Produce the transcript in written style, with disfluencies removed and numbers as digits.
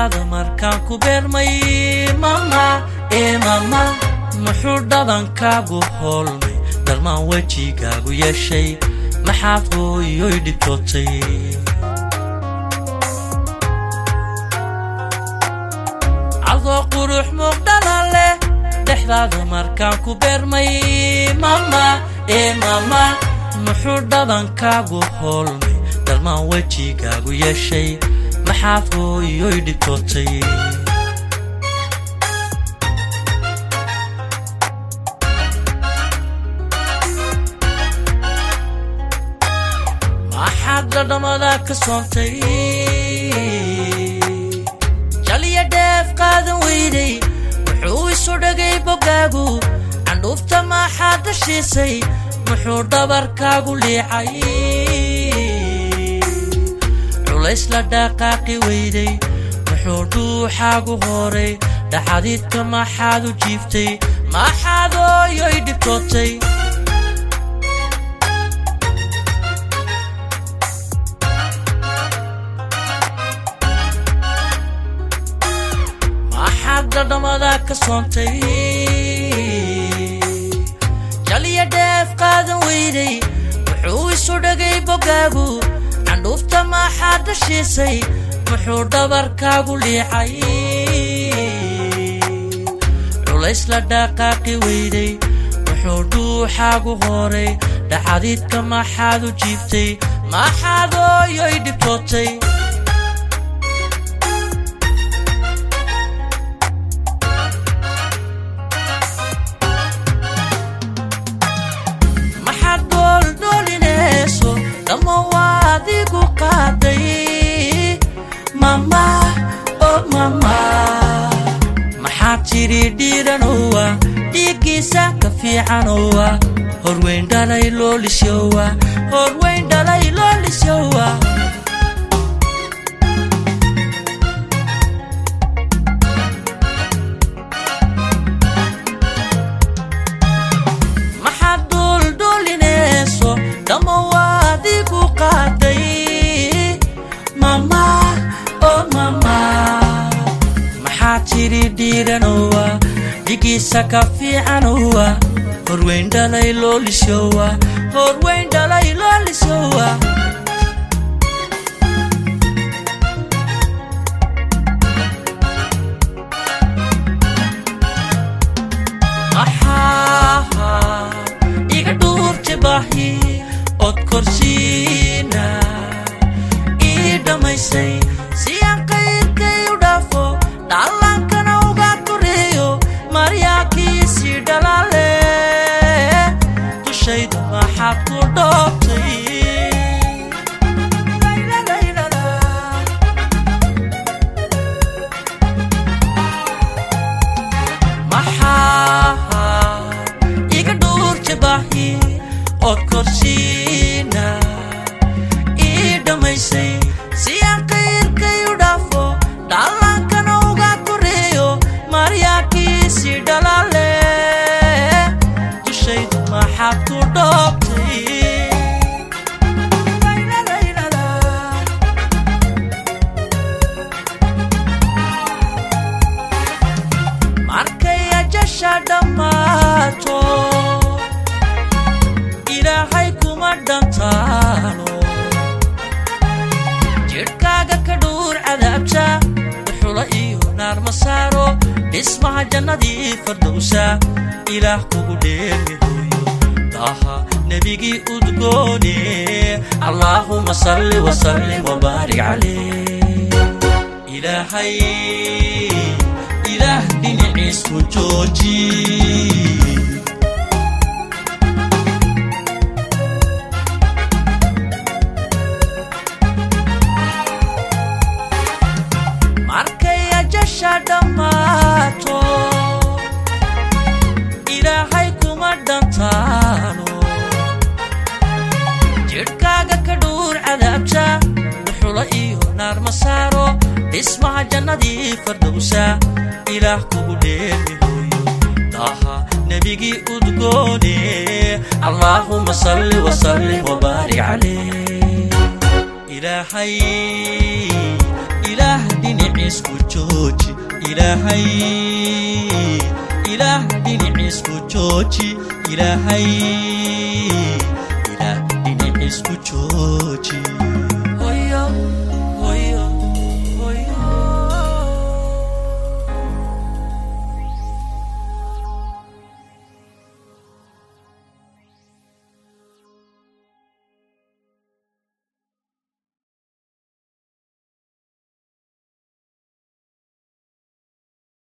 dhexdaada markaan ku beermay mama mama muxuu dhadankaagu hoolmay dhalmaan wejigaagu yeeshay maxaad hooyoy dhibtootay adoo qurux muuqdhala leh dhexdaada markaan ku beermay mama mama muxuu dhadankaagu hoolmay dhalmaan wejigaagu yeeshay maxaad hooyoy dhibtootay maxaad dhadhamada ka soontay jaliya dheef qaadan weyday wuxuu isu dhagay bogaagu candhuufta maxaad dhashiisay muxuu dhabarkaagu liicay culays la dhaqaaqi weyday muxuu dhuuxaagu horay dhaxadiidka maxaad u jiiftay maxaad hooyoy dhibtootay maxaad dhadhamada ka soontay jaliya dheef qaadan weyday wuxuu isu dhagay bogaagu candhuufta maxaad dhashiisay muxuu dhabarkaagu liicay culays la dhaqaaqi weyday muxuu dhuuxaagu horay dhaxadiidka maxaad u jiiftay maxaad hooyoy dhibtootay dhammo waadigu qaaday mama mama maxaad tiri dhiiranowa dhiiggiisa ka fiicanowa horweyn dhalay loolisyowa horweyn dhalay loolisyowa maxaad dhuldhulinayso dhammo waadigu qaaday mama mama maxaad tiri dhiiranowa dhigiisa ka fiicanowa horweyn dhalay loolisyowa horweyn dhalay loolisyowa iga dhuurta baahi od korsiina ii dhammaysay si aan qayrkay u dhaafo dhallaankana uga koreeyo maryaankiisii dhalaale dushayda maxaad ku dhoobtay maxaad iga dhuurta baahi od korsiina ii dhammaysay si aan qayrkay u dhaafo dhallaankana uga koreeyo maryaankiisii dhalaale dushayda maxaad ku dhoobtay markay ajasha dhammaato ilaahay kuma dhantaano jidhkaaga ka dhuur cadaabta dhuxula iyo naar ma saaro dhismaha jannadii fardowsa ilaah kugu dheemi hooyo daaha nebigii udgoone allaahuma salli wasallim wabaarik calayh ilaahay ilaah dhinaciisku jooji dhammaato ilaahay kuma dhantaano jidhkaaga ka dhuur cadaabta dhuxula iyo naar ma saaro dhismaha jannadii fardowsa ilaah kugu dheemi hooyo daaha nebigii udgoone allaahuma salli wasallim wabaarik calayh ilaahay ilaah dhinaci dhinaciisku jooji ilaahay ilaah dhinaciisku jooji ilaahay ilaah dhinaciisku jooji